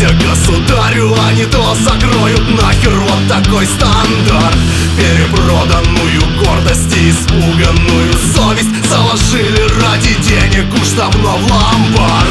Покоряйся государю, а не то закроют нахер. Вот такой стандарт. Перепроданную гордость и испуганную совесть заложили ради денег уж давно в ломбард.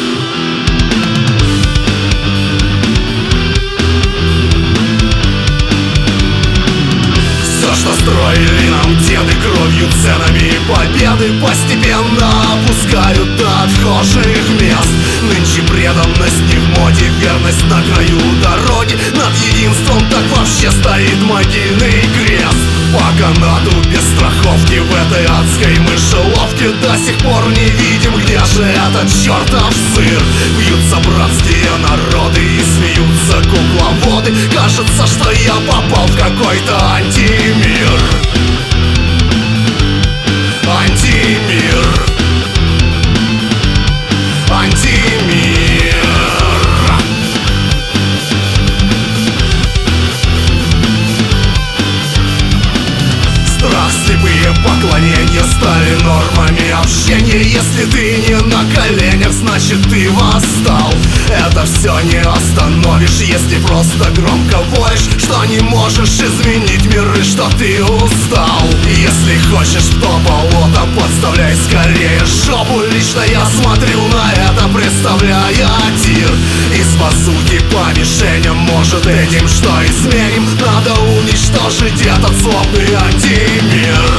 Все, что строили нам деды кровью, ценами и победы, постепенно опускают до отхожих мест. Нынче преданность не в моде, верность на краю дороги. Над единством так вообще стоит могильный крест. По канату без страховки в этой адской мышеловке до сих пор не видим, где же этот чертов сыр. Бьются братские народы и смеются кукловоды. Кажется, что я попал в какой-то антимир. Антимир. Антимир. Страх, слепые поклонения стали нормами общения. Если ты не на коленях, значит ты восстал. Это все не остановишь, если просто громко воешь, что не можешь изменить миры, что ты устал. Если хочешь в то болото, подставляй скорее жопу. Лично я смотрю на это, представляя тир из базуки по мишеням. Может, этим что изменим? Надо уничтожить этот злобный антимир.